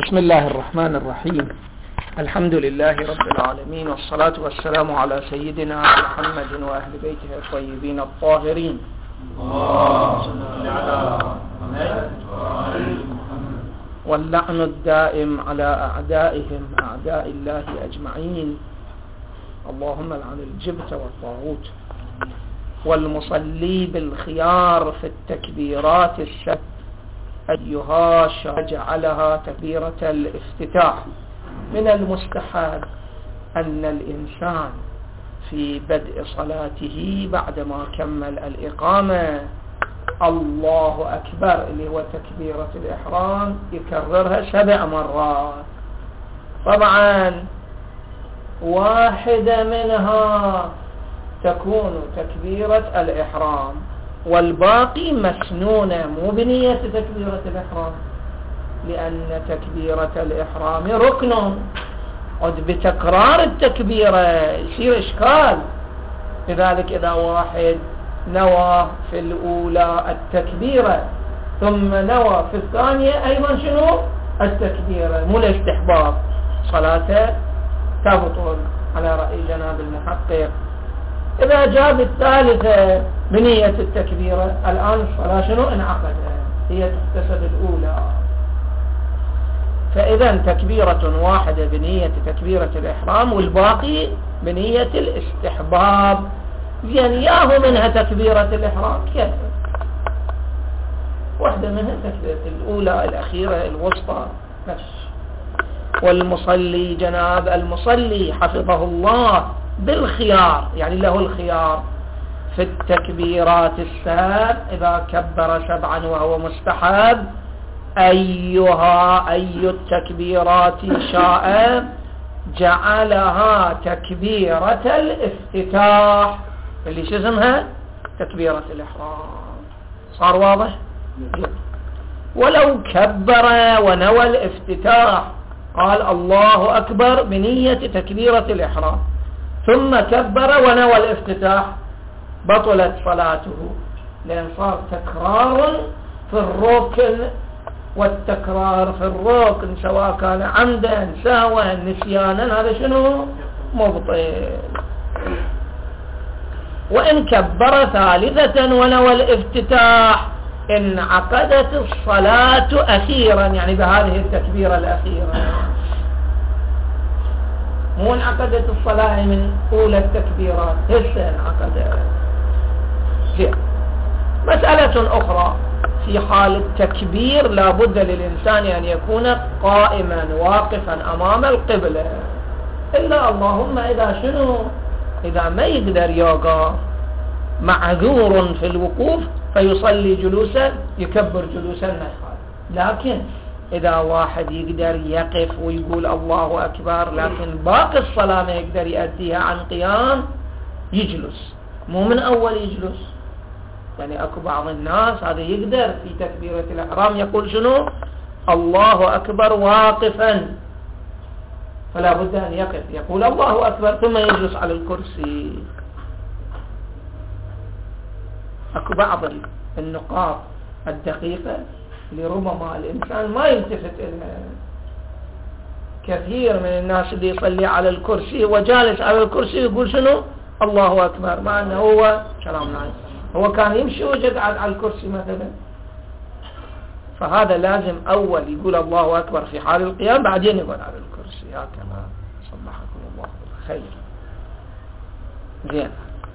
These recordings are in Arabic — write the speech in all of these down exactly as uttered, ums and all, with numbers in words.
بسم الله الرحمن الرحيم. الحمد لله رب العالمين، والصلاة والسلام على سيدنا محمد وأهل بيته الطيبين الطاهرين. واللعن الدائم على أعدائهم أعداء الله أجمعين. اللهم لعن الجبت والطاغوت. والمصلي بالخيار في التكبيرات الست أيها جعلها تكبيرة الافتتاح. من المستحب أن الإنسان في بدء صلاته بعدما كمل الإقامة الله أكبر اللي هو تكبيرة الإحرام يكررها سبع مرات. طبعا واحدة منها تكون تكبيرة الإحرام والباقي مسنونة مو بنية تكبيرة الإحرام، لأن تكبيرة الإحرام ركن، قد بتكرار التكبيرة يصير إشكال. لذلك إذا واحد نوى في الأولى التكبيرة ثم نوى في الثانية أيضا شنو التكبيرة مو الاستحباب، صلاته تبطل على رأي جناب المحقق. إذا جاب الثالثة بنية التكبيرة الآن الصلاة شنو انعقد، هي تحتسب الأولى. فإذا تكبيرة واحدة بنية تكبيرة الإحرام والباقي بنية الاستحباب. يعني ياهو منها تكبيرة الإحرام كيف، واحدة منها تكبيرة الأولى الأخيرة الوسطى بس. والمصلي جناب المصلي حفظه الله بالخيار، يعني له الخيار في التكبيرات السبع إذا كبر سبعا وهو مستحب أيها أي التكبيرات شاء جعلها تكبيرة الافتتاح اللي شو اسمها تكبيرة الإحرام. صار واضح؟ ولو كبر ونوى الافتتاح قال الله أكبر بنية تكبيرة الإحرام ثم كبر ونوى الافتتاح بطلت صلاته، لأن صار تكرار في الركن، والتكرار في الركن سواء كان عمدا سهوا نسيانا هذا شنو مبطل. وإن كبر ثالثة ونوى الافتتاح انعقدت الصلاة أخيرا، يعني بهذه التكبيرة الأخيرة، مو انعقدت الصلاة من أولى التكبيرات، هسه انعقدت. مسألة أخرى، في حال التكبير لابد للإنسان أن يكون قائما واقفا أمام القبلة، إلا اللهم إذا شنو إذا ما يقدر يوقف معذور في الوقوف فيصلي جلوسا يكبر جلوسا ما. لكن إذا واحد يقدر يقف ويقول الله أكبر لكن باقي الصلاة ما يقدر يأديها عن قيام يجلس، مو من أول يجلس. يعني أكو بعض الناس هذا يقدر في تكبيرة الإحرام يقول شنو الله أكبر واقفا، فلا بد أن يقف يقول الله أكبر ثم يجلس على الكرسي. أكو بعض النقاط الدقيقة لربما الإنسان ما يلتفت إليها. كثير من الناس اللي يصلي على الكرسي وجالس على الكرسي يقول شنو الله أكبر، مع أنه هو سلام عليكم هو كان يمشي ويقعد على الكرسي مثلا. فهذا لازم أول يقول الله أكبر في حال القيام بعدين يقول على الكرسي. هكذا صبحكم الله بالخير. زين.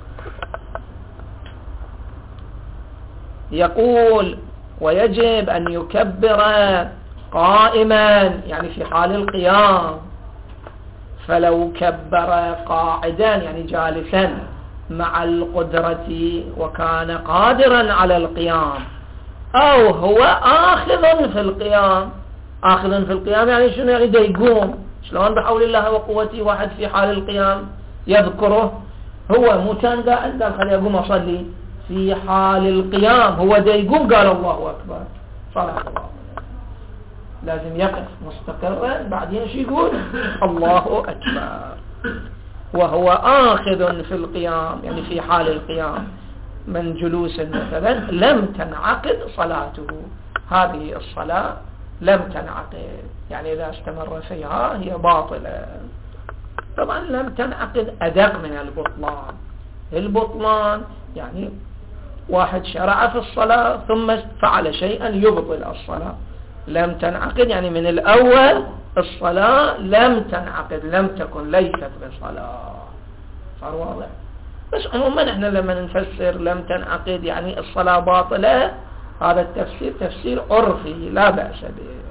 يقول ويجب أن يكبر قائما يعني في حال القيام، فلو كبر قاعدا يعني جالسا مع القدرة وكان قادرا على القيام، أو هو آخذ في القيام. آخذ في القيام يعني شنو؟ يعني دا يقوم. شلون بحول الله وقوتي واحد في حال القيام يذكره، هو مو كان قاعد قال خلي أقوم أصلي، في حال القيام هو دا يقوم قال الله أكبر صلاة الله، لازم يقف مستقرا بعدين شو يقول الله أكبر وهو آخذ في القيام، يعني في حال القيام من جلوس مثلا لم تنعقد صلاته. هذه الصلاة لم تنعقد، يعني إذا استمر فيها هي باطلة. طبعا لم تنعقد أدق من البطلان. البطلان يعني واحد شرع في الصلاة ثم فعل شيئا يبطل الصلاة. لم تنعقد يعني من الأول الصلاة لم تنعقد، لم تكن، ليست بصلاة. صار واضح؟ بس عموما احنا لما نفسر لم تنعقد يعني الصلاة باطلة، هذا التفسير تفسير عرفي لا بأس به.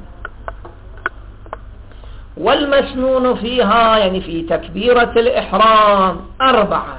والمسنون فيها يعني في تكبيرة الإحرام أربعة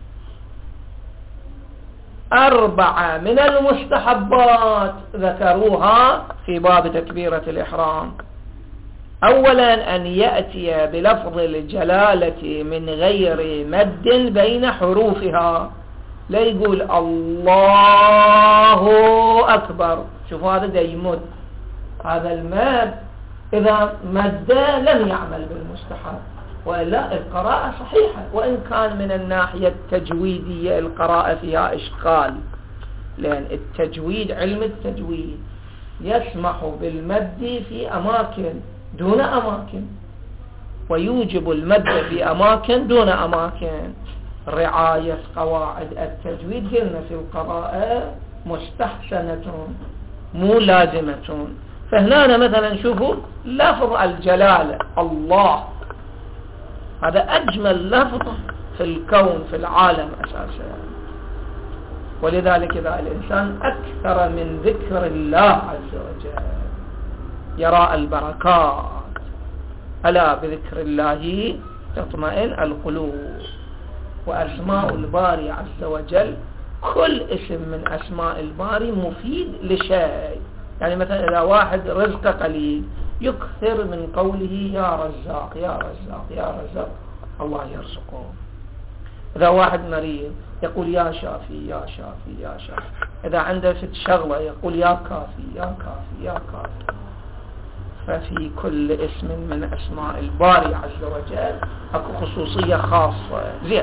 أربعة من المستحبات ذكروها في باب تكبيرة الإحرام. أولا أن يأتي بلفظ الجلالة من غير مد بين حروفها، لا يقول الله أكبر. شوفوا هذا دا يمد، هذا المد إذا مد لم يعمل بالمستحب، وإلا القراءة صحيحة، وإن كان من الناحية التجويدية القراءة فيها إشكال، لأن التجويد علم التجويد يسمح بالمد في أماكن دون أماكن، ويوجب المد في أماكن دون أماكن. رعاية قواعد التجويد قلنا في القراءة مستحسنة مو لازمة. فهنا مثلا شوفوا لفظ الجلالة الله، هذا أجمل لفظ في الكون في العالم أساسا، ولذلك إذا الإنسان أكثر من ذكر الله عز وجل يرى البركات. ألا بذكر الله تطمئن القلوب. وأسماء الباري عز وجل كل اسم من أسماء الباري مفيد لشيء. يعني مثلا إذا واحد رزقه قليل يكثر من قوله يا رزاق يا رزاق يا رزاق، الله يرزقه. إذا واحد مريض يقول يا شافي يا شافي يا شافي. إذا عنده فت شغلة يقول يا كافي يا كافي يا كافي. ففي كل اسم من أسماء الباري عز وجل أكو خصوصية خاصة. زين،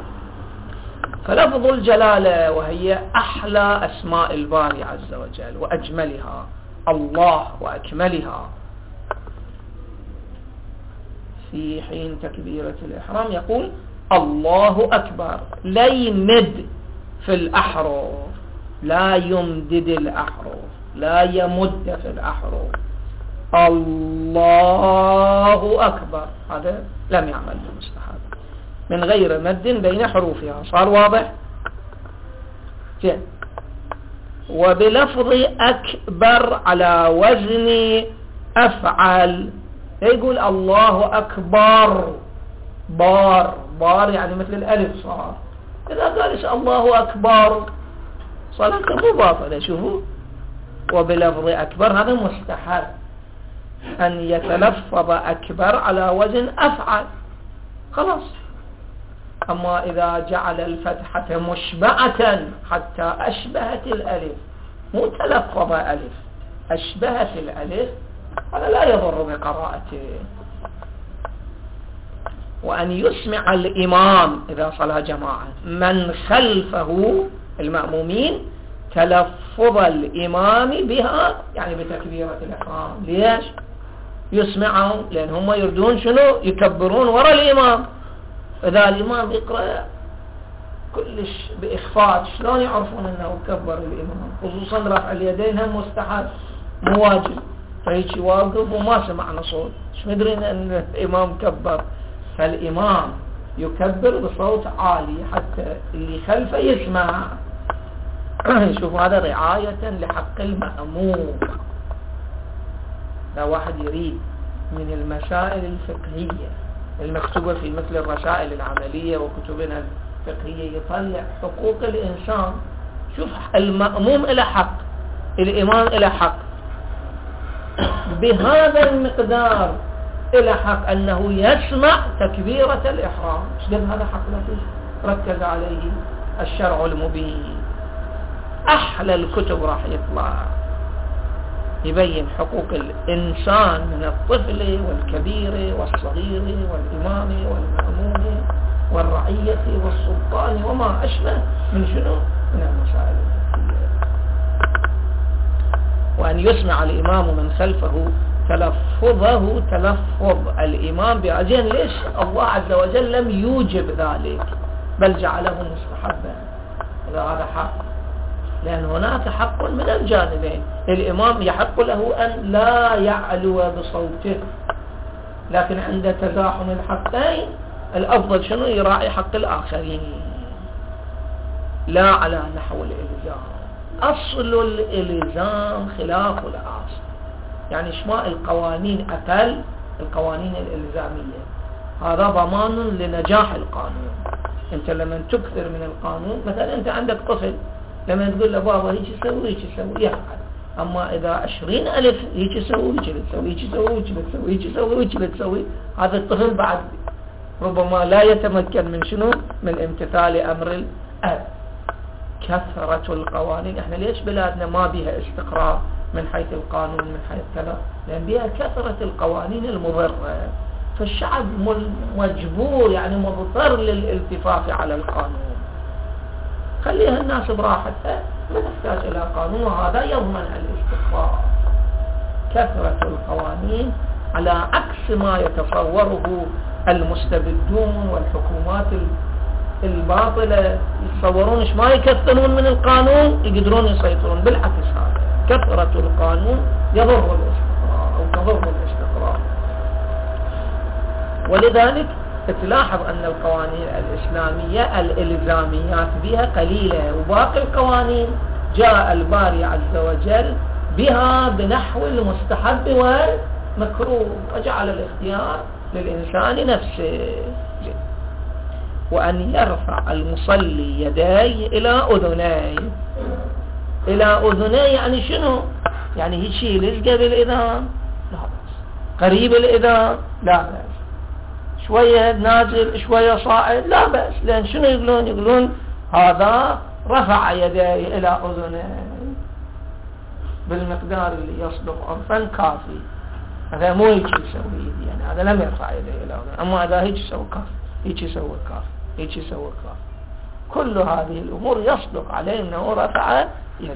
فلفظ الجلالة وهي أحلى أسماء الباري عز وجل وأجملها، الله وأكملها. في حين تكبيرة الإحرام يقول الله أكبر، لا يمد في الأحرف، لا يمدد الأحرف، لا يمد في الأحرف. الله أكبر هذا لم يعمل بالمستحب من غير مد بين حروفها. صار واضح؟ جيد. وبلفظ أكبر على وزن أفعل، يقول الله أكبر بار، بار يعني مثل الألف صار. إذا قال الله أكبر صلاته مو باطلة. شوفوا، وبلفظ أكبر هذا مستحب أن يتلفظ أكبر على وزن أفعل، خلاص. أما إذا جعل الفتحة مشبعة حتى أشبهت الألف، مو تلفظ ألف، أشبهت الألف، هذا لا يضر بقراءته. وأن يسمع الإمام إذا صلى جماعة من خلفه المأمومين تلفظ الإمام بها، يعني بتكبيرة الإحرام. ليش يسمعهم؟ لأن هم يردون شنو؟ يكبرون وراء الإمام. إذا الإمام يقرأ كلش بإخفاء شلون يعرفون أنه كبر الإمام؟ خصوصا رفع اليدين هم مستحب مو واجب. فهيك واقف وما سمعنا صوت، مش مدرين أن الإمام كبر. فالإمام يكبر بصوت عالي حتى اللي خلفه يسمع. شوفوا هذا رعاية لحق المأموم. لا واحد يريد من المسائل الفقهية المكتوبة في مثل الرسائل العملية وكتبنا الفقهية يطلع حقوق الإنسان. شوف، المأموم إلى حق، الإمام إلى حق بهذا المقدار، إلى حق أنه يسمع تكبيرة الإحرام. شلون هذا حق لطيف ركز عليه الشرع المبين. أحلى الكتب راح يطلع يبين حقوق الإنسان من الطفل والكبير والصغير والإمام والمأموم والرعية والسلطان وما أشبه من شنو من المسائل الفقهية. وأن يسمع الإمام من خلفه تلفظه تلفظ الإمام بأجين. ليش الله عز وجل لم يوجب ذلك بل جعله مستحبا؟ إذا هذا حق، لأن هناك حق من الجانبين. الإمام يحق له أن لا يعلو بصوته، لكن عند تزاحم الحقين الأفضل شنو؟ يراعي حق الآخرين لا على نحو الإلزام. أصل الإلزام خلاف الأصل، يعني شماء القوانين أقل القوانين الإلزامية، هذا ضمان لنجاح القانون. أنت لما تكثر من القانون، مثلا أنت عندك طفل لما تقول له بابا هيك يسوي هيك يسوي يفعل، أما إذا عشرين ألف هيك يسوي هيك تسوي هيك يسوي هيك تسوي هيك يسوي هيك تسوي، هذا الطفل بعد ربما لا يتمكن من شنو؟ من امتثال أمر الأب. كثرة القوانين، احنا ليش بلادنا ما بها استقرار من حيث القانون من حيث كذا؟ لأن بها كثرة القوانين المضرة، فالشعب مجبور يعني مضطر للالتفاف على القانون. خليها الناس براحتها، ما نحتاج إلى قانون، وهذا يضمن الاستقرار. كثرة القوانين على عكس ما يتصوره المستبدون والحكومات الباطلة، يتصورون ايش ما يكثرون من القانون يقدرون يسيطرون. بالعكس، هذا كثرة القانون يضر الاستقرار أو تضر الاستقرار. ولذلك تلاحظ أن القوانين الإسلامية الإلزاميات بها قليلة، وباقي القوانين جاء الباري عز وجل بها بنحو المستحب والمكروه، وجعل الاختيار للإنسان نفسه. وأن يرفع المصلي يديه إلى أذنيه. إلى أذنيه يعني شنو؟ يعني يشيل يلزق بالإذان لا بأس، قريب الإذان لا بأس، شوية نازل شوية صاعد لا بأس. لأن شنو يقولون؟ يقولون هذا رفع يديه إلى أذنيه بالمقدار اللي يصدق عرفا كافي. هذا مو هيك يسوي، يعني هذا لم يرفع يديه إلى أذنيه، أما هذا هيك يسوي كافي، هيك يسوي كافي، هيك يسوي كافي. كل هذه الأمور يصدق عليه أنه رفع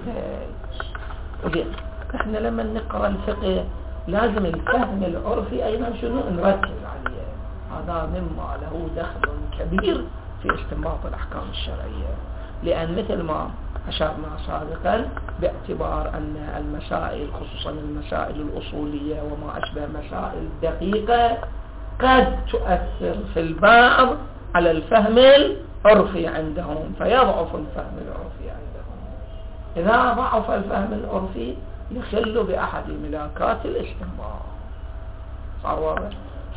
يديه. احنا لما نقرأ الفقه لازم الفهم العرفي أيضا شنو نركز عليه، هذا مما له دخل كبير في استنباط الأحكام الشرعية. لأن مثل ما أشرنا سابقا، باعتبار أن المسائل خصوصا المسائل الأصولية وما أشبه مسائل دقيقة قد تؤثر في البعض على الفهم العرفي عندهم، فيضعف الفهم العرفي عندهم. إذا ضعف الفهم العرفي يخل بأحد ملاكات الاستنباط. صار واضح؟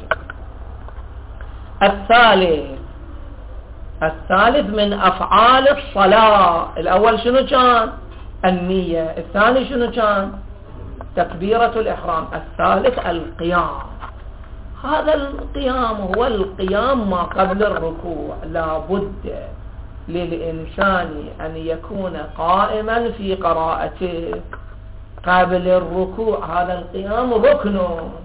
الثالث الثالث من أفعال الصلاة. الأول شنو كان؟ النية. الثاني شنو كان؟ تكبيرة الإحرام. الثالث القيام. هذا القيام هو القيام ما قبل الركوع. لا بد للإنسان أن يكون قائما في قراءته قبل الركوع. هذا القيام ركن.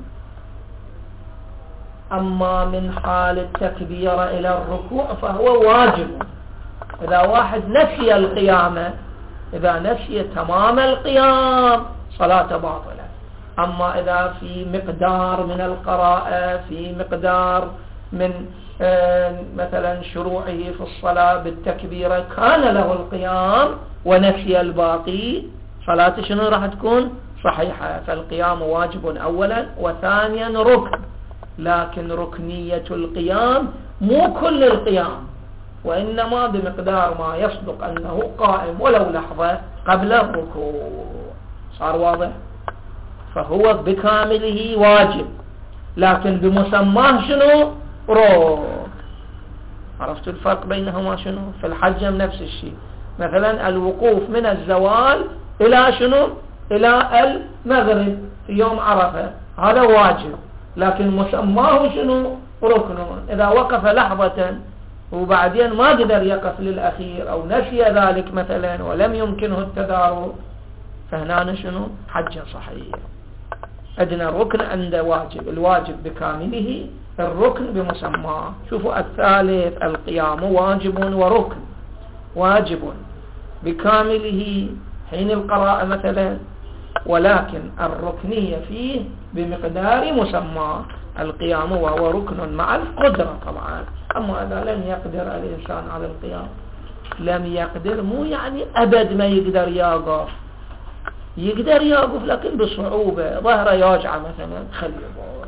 أما من حال التكبير إلى الركوع فهو واجب. إذا واحد نسي القيامة، إذا نسي تمام القيام صلاة باطلة. أما إذا في مقدار من القراءة، في مقدار من مثلا شروعه في الصلاة بالتكبيرة كان له القيام ونسي الباقي، صلاة شنو راح تكون؟ صحيحة. فالقيام واجب أولا، وثانيا ركن. لكن ركنية القيام مو كل القيام، وإنما بمقدار ما يصدق أنه قائم ولو لحظة قبل الركوع. صار واضح؟ فهو بكامله واجب، لكن بمسماه شنو؟ ركن. عرفت الفرق بينهما شنو؟ في الحجم نفس الشيء. مثلا الوقوف من الزوال إلى شنو؟ إلى المغرب في يوم عرفة، هذا واجب، لكن مسماه شنو؟ ركن. إذا وقف لحظة وبعدين ما قدر يقف للأخير أو نسي ذلك مثلا ولم يمكنه التدارك، فهنا شنو؟ حج صحيح. عندنا الركن عند واجب، الواجب بكامله، الركن بمسماه. شوفوا الثالث القيام واجب وركن. واجب بكامله حين القراءة مثلا، ولكن الركنية فيه بمقدار مسمى القيام، وهو ركن مع القدرة طبعا. أما إذا لم يقدر الإنسان على القيام، لم يقدر مو يعني أبد ما يقدر يقف، يقدر يقف لكن بصعوبة، ظهره يوجع مثلا خلي يقعد.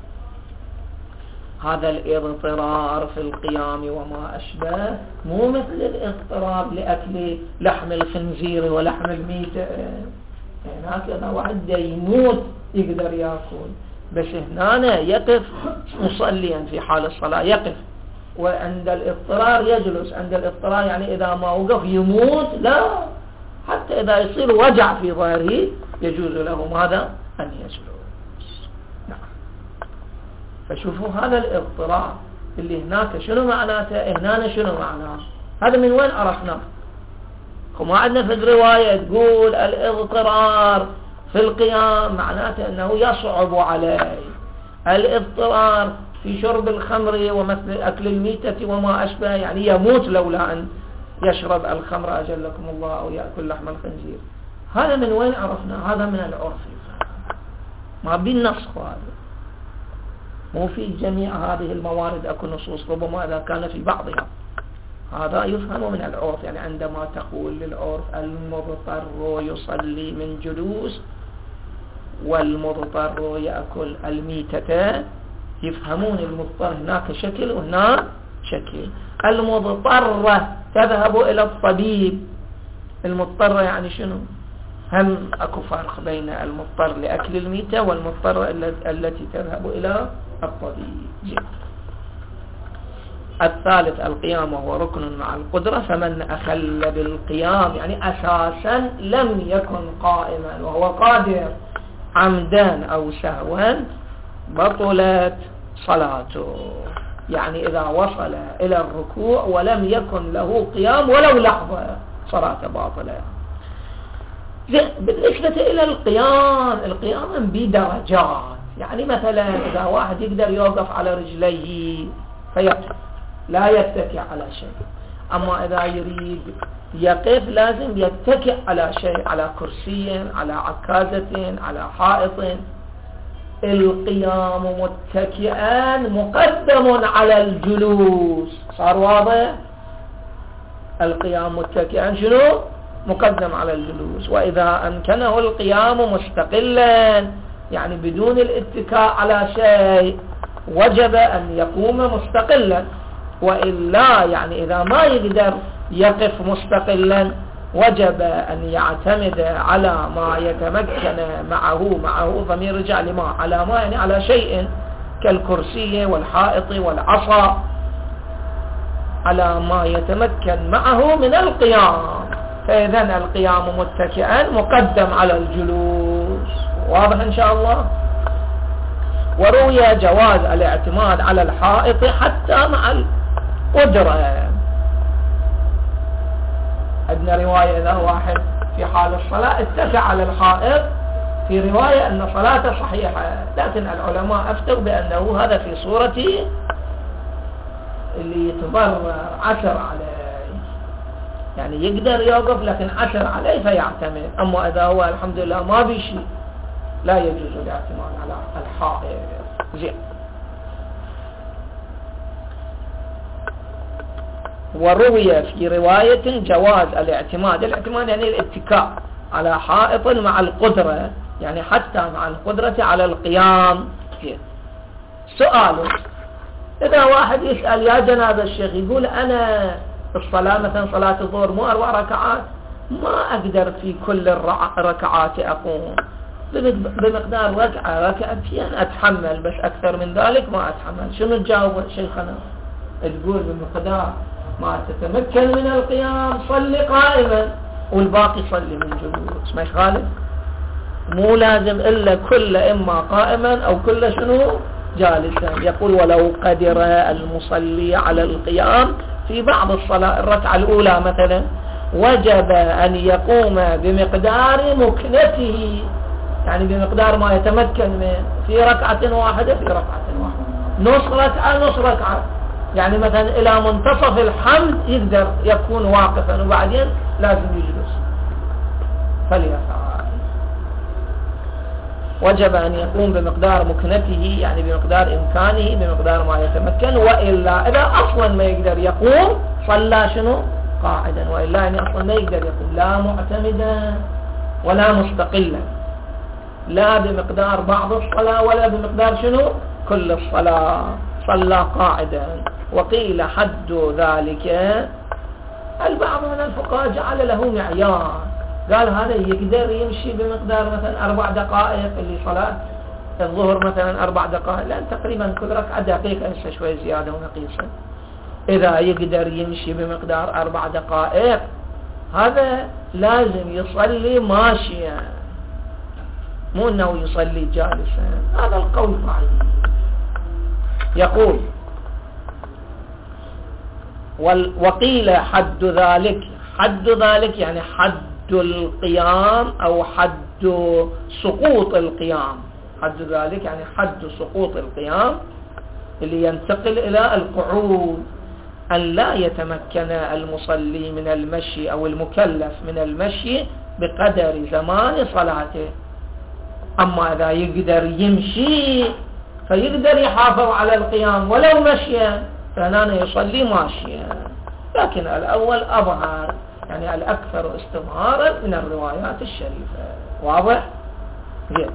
هذا الاضطرار في القيام وما أشبه مو مثل الاضطراب لأكل لحم الخنزير ولحم الميتة. هناك إذا واحد يموت يقدر يأكل، بس هنا يقف مصليا في حال الصلاة يقف، وعند الاضطرار يجلس. عند الاضطرار يعني إذا ما وقف يموت، لا، حتى إذا يصير وجع في ظهره يجوز له ماذا؟ أن يجلس. نعم. فشوفوا هذا الاضطرار اللي هناك شنو معناته، هنا شنو معناه، هذا من وين عرفناه؟ وما عندنا في الرواية تقول الاضطرار في القيام معناته أنه يصعب عليه، الاضطرار في شرب الخمر ومثل أكل الميتة وما أشبه يعني يموت لولا أن يشرب الخمر أجلكم الله أو يأكل لحم الخنزير. هذا من وين عرفنا؟ هذا من العرف، ما بالنص، هذا مو في جميع هذه الموارد أكو نصوص، ربما إذا كان في بعضها. هذا يفهم من العرف، يعني عندما تقول للعرف المضطر يصلي من جلوس والمضطر يأكل الميتة، يفهمون المضطر هناك شكل وهناك شكل. المضطر تذهب إلى الطبيب، المضطر يعني شنو؟ هم أكو فرق بين المضطر لأكل الميتة والمضطر التي تذهب إلى الطبيب. الثالث القيام وهو ركن مع القدرة، فمن أخل بالقيام يعني أساسا لم يكن قائما وهو قادر عمدا أو سهوا بطلت صلاته. يعني إذا وصل إلى الركوع ولم يكن له قيام ولو لحظة صلاة باطلة. بالنسبة إلى القيام، القيام بدرجات، يعني مثلا إذا واحد يقدر يوقف على رجليه فيقف لا يتكئ على شيء، أما إذا يريد يقف لازم يتكئ على شيء، على كرسي، على عكازة، على حائط. القيام متكئا مقدم على الجلوس، صار واضح؟ القيام متكئا شنو؟ مقدم على الجلوس. وإذا أمكنه القيام مستقلا يعني بدون الاتكاء على شيء وجب أن يقوم مستقلا، وإلا يعني إذا ما يقدر يقف مستقلا وجب أن يعتمد على ما يتمكن معه معه ضمير رجع لما على ما يعني على شيء كالكرسي والحائط والعصا، على ما يتمكن معه من القيام. فإذن القيام متكئا مقدم على الجلوس. واضح إن شاء الله؟ وروي جواز الاعتماد على الحائط حتى مع القدرة. عندنا رواية إذا واحد في حال الصلاة اتكى على الحائط، في رواية أن صلاته صحيحة، لكن العلماء أفتوا بأنه هذا في صورة اللي يتضرر عثر عليه، يعني يقدر يوقف لكن عثر عليه فيعتمد. أما إذا هو الحمد لله ما بيشي لا يجوز الاعتماد على الحائط. زين. وروي في رواية جواز الاعتماد، الاعتماد يعني الاتكاء على حائط مع القدرة، يعني حتى مع القدرة على القيام. سؤال: إذا واحد يسأل يا جناب الشيخ، يقول أنا الصلاة مثلا صلاة الظهر مو أربع ركعات، ما أقدر في كل الركعات أقوم، بمقدار ركعة ركعتين أتحمل، بس أكثر من ذلك ما أتحمل، شنو تجاوب شيخنا؟ تقول بمقدار ما تتمكن من القيام صلي قائما والباقي صلي من جلوس، ما يخالف، مو لازم إلا كل إما قائما أو كل شنو جالسا. يقول: ولو قدر المصلي على القيام في بعض الصلاة الركعة الأولى مثلا وجب أن يقوم بمقدار مكنته، يعني بمقدار ما يتمكن من في ركعة واحدة في ركعة واحدة، نص ركعة نص ركعة، يعني مثلا إلى منتصف الحمد يقدر يكون واقفا وبعدين لازم يجلس فليفعل. وجب أن يقوم بمقدار مكنته، يعني بمقدار إمكانه، بمقدار ما يتمكن، وإلا إذا أصلا ما يقدر يقوم صلى شنو قاعدا، وإلا يعني أصلا ما يقدر يقوم لا معتمدا ولا مستقلا، لا بمقدار بعض الصلاة ولا بمقدار شنو كل الصلاة، صلى قاعدا. وقيل حد ذلك، البعض من الفقهاء جعل له معيار، قال هذا يقدر يمشي بمقدار مثلا أربع دقائق اللي صلاة الظهر مثلا أربع دقائق، لأن تقريبا كل ركعة دقيقة هسه شوي زيادة ونقيصة. إذا يقدر يمشي بمقدار أربع دقائق هذا لازم يصلي ماشيا، مو أنه يصلي جالسا، هذا القول ضعيف. يقول وقيل حد ذلك، حد ذلك يعني حد القيام أو حد سقوط القيام، حد ذلك يعني حد سقوط القيام اللي ينتقل إلى القعود، أن لا يتمكن المصلي من المشي أو المكلف من المشي بقدر زمان صلاته. أما إذا يقدر يمشي فيقدر يحافظ على القيام ولو مشيا، فهنا يصلي ماشيا. لكن الأول أظهر، يعني الأكثر استظهارا من الروايات الشريفة. واضح؟ جيد.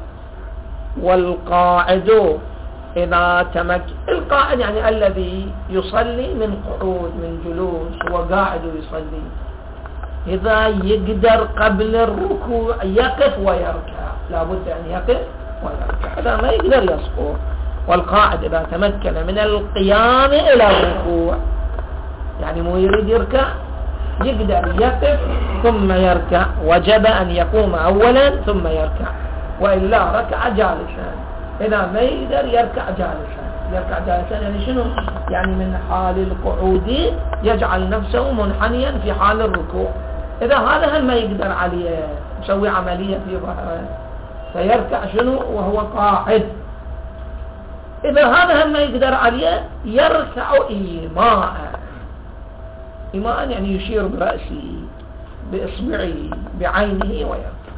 والقاعد إذا تمكن، القاعد يعني الذي يصلي من قعود من جلوس، هو قاعد يصلي، إذا يقدر قبل الركوع يقف ويركع، لابد أن يقف ويركع، إذا ما يقدر يسقط. والقاعد إذا تمكن من القيام إلى الركوع، يعني مو يريد يركع، يقدر يقف ثم يركع، وجب أن يقوم أولا ثم يركع، وإلا ركع جالسا. إذا ما يقدر يركع جالسا، يركع جالسا يعني شنو؟ يعني من حال القعود يجعل نفسه منحنيا في حال الركوع. إذا هذا هم ما يقدر عليه، يسوي عملية في ظهره فيركع شنو وهو قاعد. إذا هذا هم ما يقدر عليه يركع إيماء، إيماء يعني يشير برأسه بإصبعه بعينه ويركع.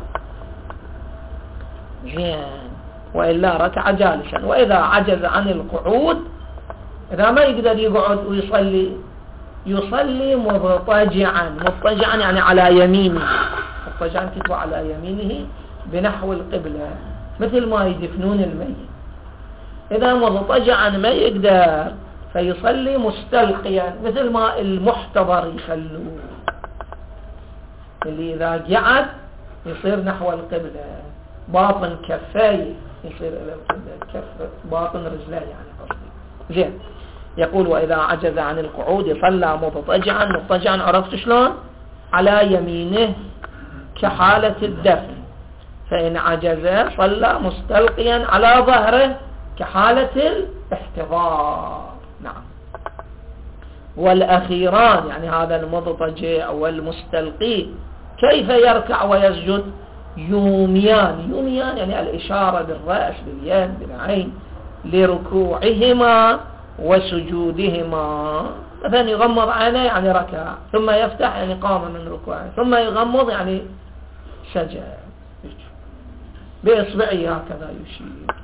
زين. وإلا ركع جالسا. وإذا عجز عن القعود، إذا ما يقدر يقعد ويصلي، يصلي مضطجعا. مضطجعا يعني على يمينه، مضطجعا كتبه على يمينه بنحو القبلة، مثل ما يدفنون الميت. إذا مضطجعا ما يقدر فيصلي مستلقيا، مثل ما المحتضر يخلوه، اللي إذا قعد يصير نحو القبلة، باطن كفاي يصير إلى القبلة، كف باطن رجليه يعني قصدي. زين. يقول وإذا عجز عن القعود صلى مضطجعا. مضطجعا عرفت شلون؟ على يمينه كحالة الدفن. فإن عجز صلى مستلقيا على ظهره كحالة الاحتضار. نعم. والأخيران يعني هذا المضطجع والمستلقي كيف يركع ويسجد؟ يوميان. يوميان يعني الإشارة بالرأس باليد بالعين لركوعهما وسجودهما. مثلا يغمض عينيه يعني ركع، ثم يفتح يعني قام من ركوعه، ثم يغمض يعني سجد، بإصبعه هكذا يشير.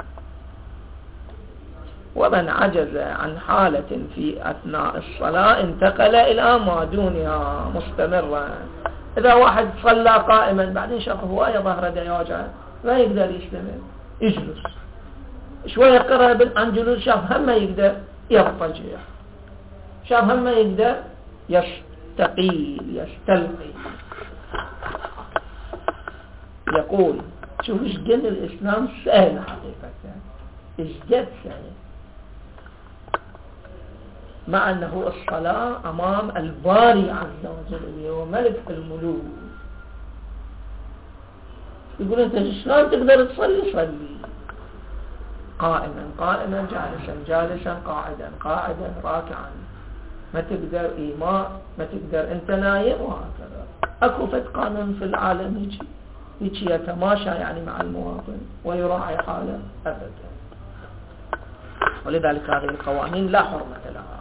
ومن عجز عن حالة في أثناء الصلاة انتقل إلى ما دونها مستمرا. إذا واحد صلى قائما بعدين شاف هواية ظهره ديوجع ما يقدر يستمر، يجلس شوية قرب عن جلوس، شاف هم ما يقدر يضطجع، شاف هم ما يقدر يستقيل يستلقي. يقول شوف ايش قد الإسلام سهل حقيقة، ايش قد سهل، مع أنه الصلاة أمام الباري عز وجل اللي هو ملك الملوك. يقول أنت شلون تقدر تصلي؟ صلي قائما قائما، جالسا جالسا، قاعدا قاعدا، راكعا. ما تقدر إيماء، ما تقدر أنت نايم، وهكذا. أكو فد قانون في العالم يجي يجي يتماشى يعني مع المواطن ويراعي حاله أبدا. ولذلك هذه القوانين لا حرمة لها.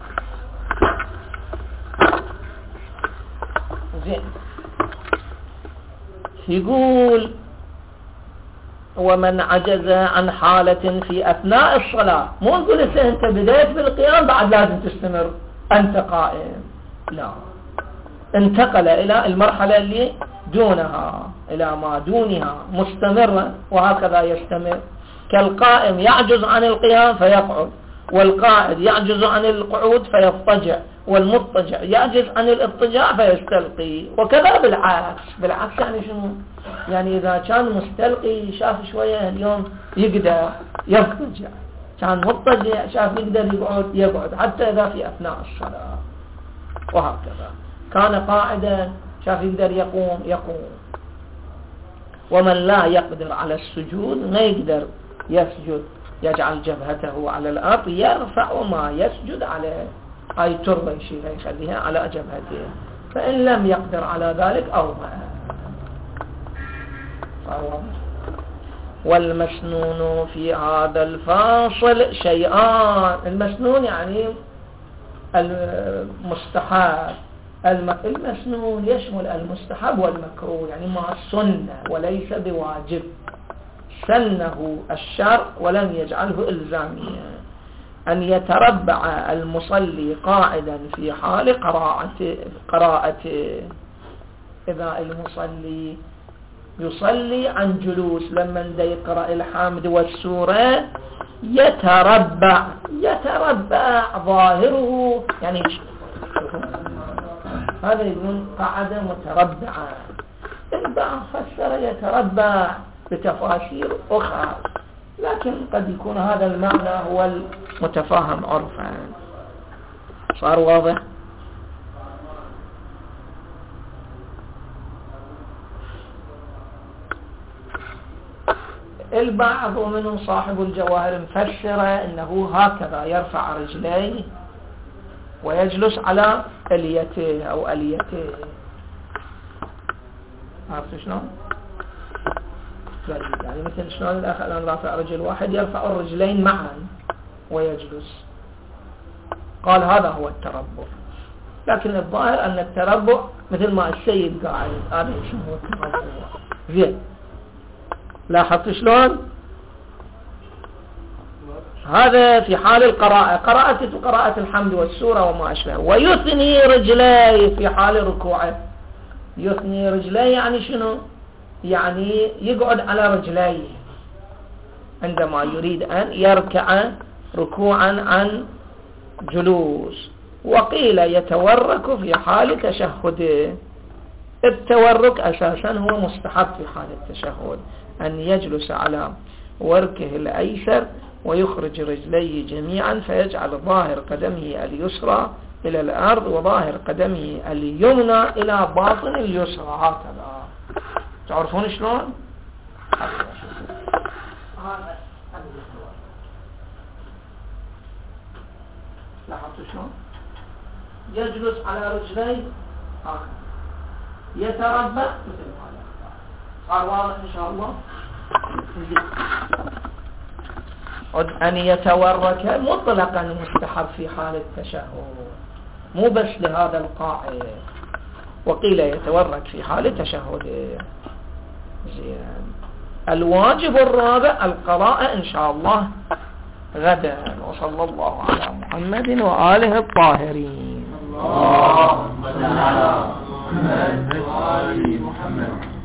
زين. يقول ومن عجز عن حالة في أثناء الصلاة، مو نقول أنت بدأت بالقيام بعد لازم تستمر أنت قائم، لا، انتقل إلى المرحلة اللي دونها إلى ما دونها مستمرا، وهكذا يستمر. كالقائم يعجز عن القيام فيقعد، والقاعد يعجز عن القعود فيضطجع، والمضطجع يعجز عن الاضطجاع فيستلقي، وكذا بالعكس. بالعكس يعني شنو؟ يعني إذا كان مستلقي شاف شوية اليوم يقدر يضطجع، كان مضطجع شاف يقدر يقعد يقعد، حتى إذا في أثناء الصلاة. وهكذا كان قاعدا شاف يقدر يقوم يقوم. ومن لا يقدر على السجود ما يقدر يسجد، يجعل جبهته على الأرض، يرفع ما يسجد عليه، هاي تربة يشيلها يخليها على جبهته، فإن لم يقدر على ذلك أو ما. والمسنون في هذا الفاصل شيئان. المسنون يعني المستحب. المسنون يشمل المستحب والمكروه، يعني ما السنة وليس بواجب، سنه الشرع ولم يجعله إلزاميا. أن يتربع المصلي قاعدا في حال قراءته قراءته إذا المصلي يصلي عن جلوس، لما يقرأ الحمد والسورة يتربع يتربع ظاهره، يعني هذا يقول قعد متربعا. البعض فسر يتربع بتفاسير أخرى، لكن قد يكون هذا المعنى هو المتفاهم عرفا. صار واضح؟ البعض ومنهم صاحب الجواهر مفسر انه هكذا يرفع رجليه ويجلس على اليته او اليته. عرفت شلون؟ يعني مثل شلون الاخ الان رافع رجل واحد يرفع الرجلين معا ويجلس، قال هذا هو التربع. لكن الظاهر ان التربع مثل ما السيد قاعد، هذا هو التربع. زين، لاحظت شلون؟ هذا في حال القراءة، قراءة قراءة الحمد والسورة وما أشبه. ويثني رجليه في حال ركوعه. يثني رجليه يعني شنو؟ يعني يقعد على رجليه عندما يريد أن يركع ركوعا عن جلوس. وقيل يتورك في حال تشهده. التورك أساسا هو مستحب في حال التشهد، أن يجلس على وركه الأيسر ويخرج رجليه جميعا، فيجعل ظاهر قدمه اليسرى إلى الأرض وظاهر قدمه اليمنى إلى باطن اليسرى، هكذا. تعرفون شلون؟ لاحظتوا شلون؟ يجلس على رجليه هكذا، يتربع مثل هذا. صار واضح إن شاء الله؟ أن يتورك مطلقا مستحب في حال التشهد، مو بس لهذا القاعد. وقيل يتورك في حال تشهده. زين. الواجب الرابع القراءة إن شاء الله غدا. وصلى الله على محمد وآله الطاهرين. اللهم صل على محمد وآل محمد.